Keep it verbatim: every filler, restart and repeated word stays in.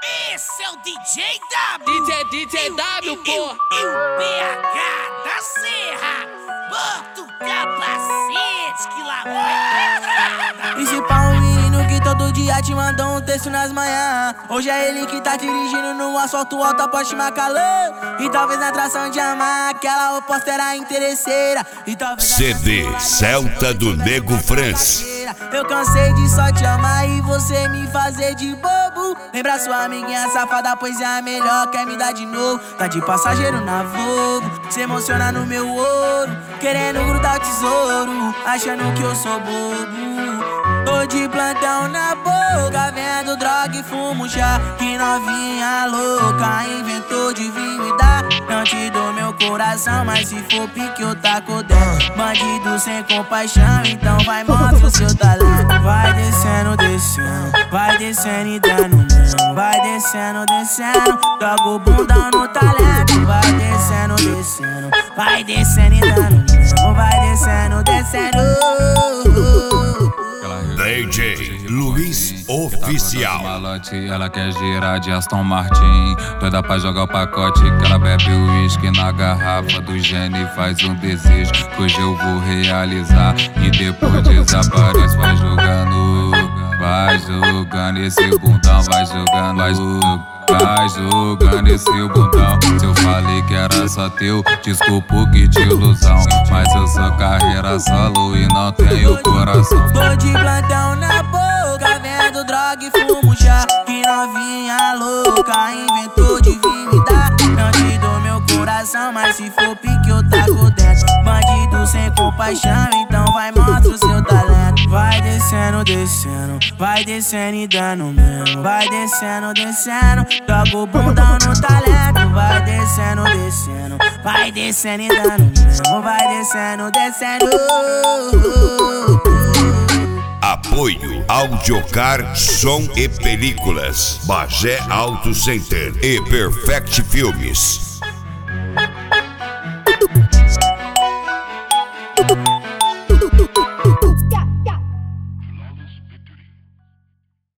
Esse é o D J W. D J, D J W, pô. E o B H da Serra. Bota o capacete que lá vai pedra. E se pá um menino que todo dia te mandou um texto nas manhãs. Hoje é ele que tá dirigindo no asfalto alto Porsche Macalã. E talvez na atração de amar aquela oposta era interesseira. E talvez C D Celta do Nego Franz. Eu cansei de só te amar e você me fazer de bobo. Lembra sua amiguinha safada, pois é a melhor, quer me dar de novo. Tá de passageiro na Volvo, se emociona no meu ouro, querendo grudar o tesouro, achando que eu sou bobo. Tô de plantão na boca, vendo droga e fumo chá. Que novinha louca, inventou de vir me dar. Não te dou meu coração, mas se for pique eu taco dentro. Bandido sem compaixão, então vai mostra o seu talento. Vai descendo, descendo, vai descendo e dando mesmo. Vai descendo, descendo, joga o bundão no talento. Vai descendo, descendo, vai descendo e dando mesmo. Vai descendo, descendo. D J Luiz Oficial. Malote, ela quer girar de Aston Martin. Doida pra jogar o pacote, que ela bebe o uísque na garrafa do Gene e faz um desejo que hoje eu vou realizar. E depois desaparece, vai jogando, vai jogando esse bundão, vai jogando, vai jogando. Vai jogando esse bundão. Se eu falei que era só teu, desculpa que de ilusão. Mas eu sou carreira solo e não tenho coração. Tô de plantão na boca, vendo droga e fumo chá. Que novinha louca, inventou de vir me dar. Não te dou meu coração, mas se for pique eu taco dentro. Bandido sem compaixão, então vai mostra o seu talento. Vai descendo, descendo, vai descendo e dando mesmo. Vai descendo, descendo, joga o bundão no talento. Vai descendo, descendo, vai descendo e dando mesmo. Vai descendo, descendo. Apoio Audiocar Som e Películas, Bagé Auto Center e Perfect Filmes.